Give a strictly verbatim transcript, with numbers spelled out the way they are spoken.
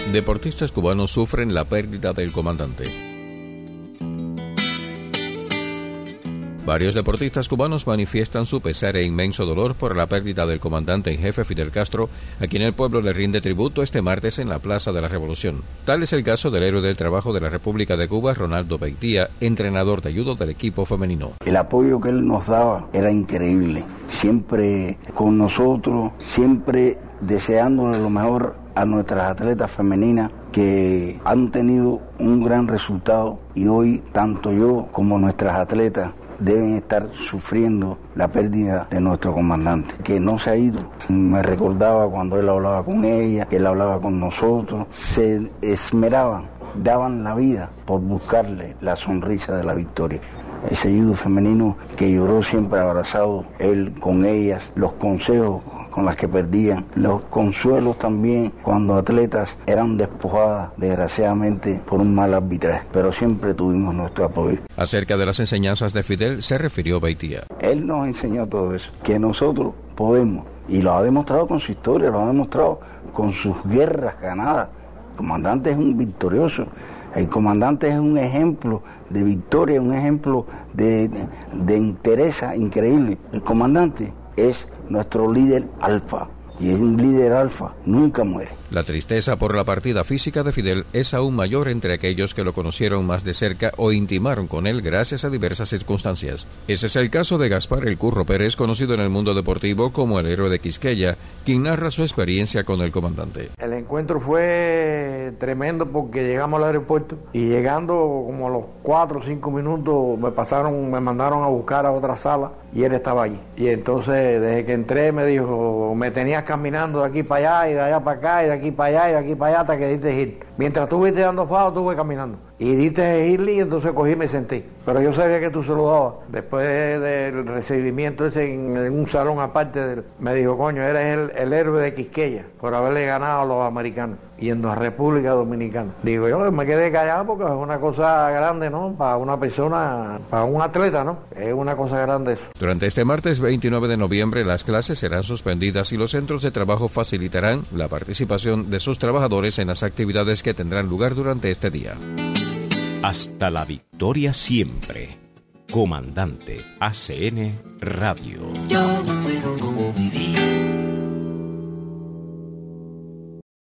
Deportistas cubanos sufren la pérdida del comandante. Varios deportistas cubanos manifiestan su pesar e inmenso dolor por la pérdida del comandante en jefe Fidel Castro, a quien el pueblo le rinde tributo este martes en la Plaza de la Revolución. Tal es el caso del héroe del trabajo de la República de Cuba, Ronaldo Beitia, entrenador de judo del equipo femenino. El apoyo que él nos daba era increíble, siempre con nosotros, siempre deseándole lo mejor a nuestras atletas femeninas que han tenido un gran resultado, y hoy tanto yo como nuestras atletas deben estar sufriendo la pérdida de nuestro comandante, que no se ha ido. Me recordaba cuando él hablaba con ella, que él hablaba con nosotros, se esmeraban, daban la vida por buscarle la sonrisa de la victoria. Ese judo femenino que lloró siempre abrazado, él con ellas, los consejos con las que perdían, los consuelos también cuando atletas eran despojadas desgraciadamente por un mal arbitraje, pero siempre tuvimos nuestro apoyo. Acerca de las enseñanzas de Fidel se refirió Beitia. Él nos enseñó todo eso, que nosotros podemos, y lo ha demostrado con su historia, lo ha demostrado con sus guerras ganadas. El comandante es un victorioso. El comandante es un ejemplo de victoria, un ejemplo de, de, de entereza increíble. El comandante es nuestro líder alfa, y es un líder alfa, nunca muere. La tristeza por la partida física de Fidel es aún mayor entre aquellos que lo conocieron más de cerca o intimaron con él gracias a diversas circunstancias. Ese es el caso de Gaspar El Curro Pérez, conocido en el mundo deportivo como el héroe de Quisqueya, quien narra su experiencia con el comandante. El encuentro fue tremendo porque llegamos al aeropuerto y llegando como a los cuatro o cinco minutos me pasaron, me mandaron a buscar a otra sala y él estaba allí. Y entonces desde que entré me dijo, me tenías caminando de aquí para allá y de allá para acá y de aquí para allá y de aquí para allá hasta que diste ir. Mientras tú fuiste dando fado, tú fuiste caminando. Y diste irle y entonces cogí y me senté. Pero yo sabía que tú se lo dabas. Después del recibimiento ese en, en un salón aparte, del, me dijo, coño, eres el, el héroe de Quisqueya por haberle ganado a los americanos yendo a República Dominicana. Digo, yo me quedé callado porque es una cosa grande, ¿no? Para una persona, para un atleta, ¿no? Es una cosa grande eso. Durante este martes veintinueve de noviembre las clases serán suspendidas y los centros de trabajo facilitarán la participación de sus trabajadores en las actividades que tendrán lugar durante este día. Hasta la victoria siempre. Comandante A C N Radio. Yo no puedo como vivir